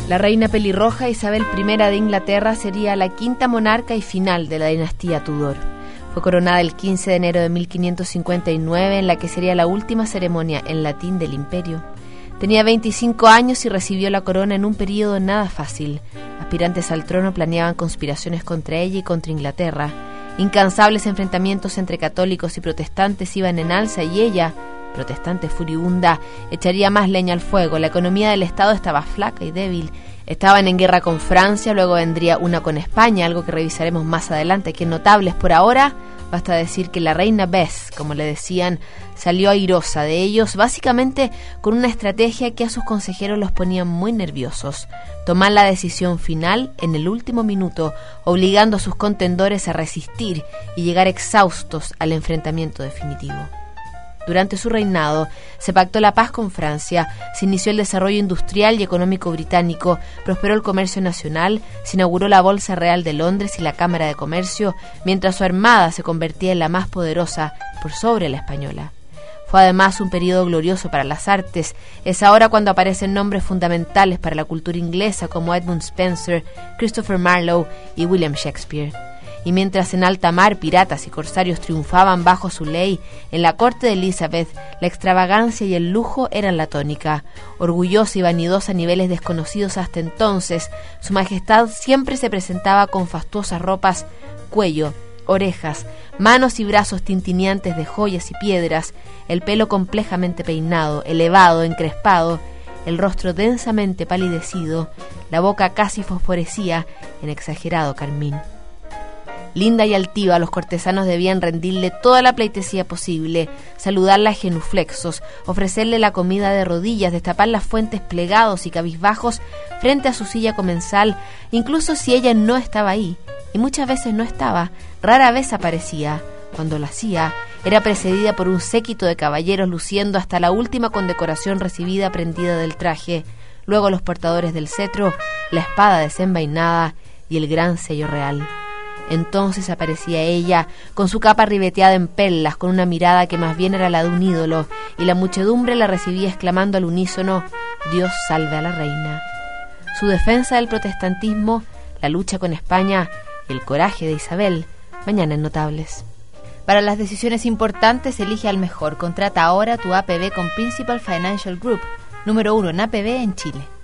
La reina pelirroja Isabel I de Inglaterra sería la quinta monarca y final de la dinastía Tudor. Fue coronada el 15 de enero de 1559, en la que sería la última ceremonia en latín del imperio. Tenía 25 años y recibió la corona en un período nada fácil. Aspirantes al trono planeaban conspiraciones contra ella y contra Inglaterra. Incansables enfrentamientos entre católicos y protestantes iban en alza y ella, protestante furibunda, echaría más leña al fuego. La economía del Estado estaba flaca y débil. Estaban en guerra con Francia, luego vendría una con España, algo que revisaremos más adelante, que notables. Por ahora, basta decir que la reina Bess, como le decían, salió airosa de ellos, básicamente con una estrategia que a sus consejeros los ponía muy nerviosos. Tomar la decisión final en el último minuto, obligando a sus contendores a resistir y llegar exhaustos al enfrentamiento definitivo. Durante su reinado se pactó la paz con Francia, se inició el desarrollo industrial y económico británico, prosperó el comercio nacional, se inauguró la Bolsa Real de Londres y la Cámara de Comercio, mientras su armada se convertía en la más poderosa por sobre la española. Fue además un periodo glorioso para las artes. Es ahora cuando aparecen nombres fundamentales para la cultura inglesa como Edmund Spenser, Christopher Marlowe y William Shakespeare. Y mientras en alta mar piratas y corsarios triunfaban bajo su ley, en la corte de Elizabeth la extravagancia y el lujo eran la tónica. Orgullosa y vanidosa a niveles desconocidos hasta entonces, su majestad siempre se presentaba con fastuosas ropas, cuello, orejas, manos y brazos tintineantes de joyas y piedras, el pelo complejamente peinado, elevado, encrespado, el rostro densamente palidecido, la boca casi fosforecía en exagerado carmín. Linda y altiva, los cortesanos debían rendirle toda la pleitesía posible, saludarla genuflexos, ofrecerle la comida de rodillas, destapar las fuentes plegados y cabizbajos frente a su silla comensal, incluso si ella no estaba ahí, y muchas veces no estaba, rara vez aparecía. Cuando lo hacía, era precedida por un séquito de caballeros luciendo hasta la última condecoración recibida prendida del traje, luego los portadores del cetro, la espada desenvainada y el gran sello real. Entonces aparecía ella, con su capa ribeteada en perlas, con una mirada que más bien era la de un ídolo, y la muchedumbre la recibía exclamando al unísono: «Dios salve a la reina». Su defensa del protestantismo, la lucha con España y el coraje de Isabel, mañana en Notables. Para las decisiones importantes, elige al mejor. Contrata ahora tu APB con Principal Financial Group, número 1 en APB en Chile.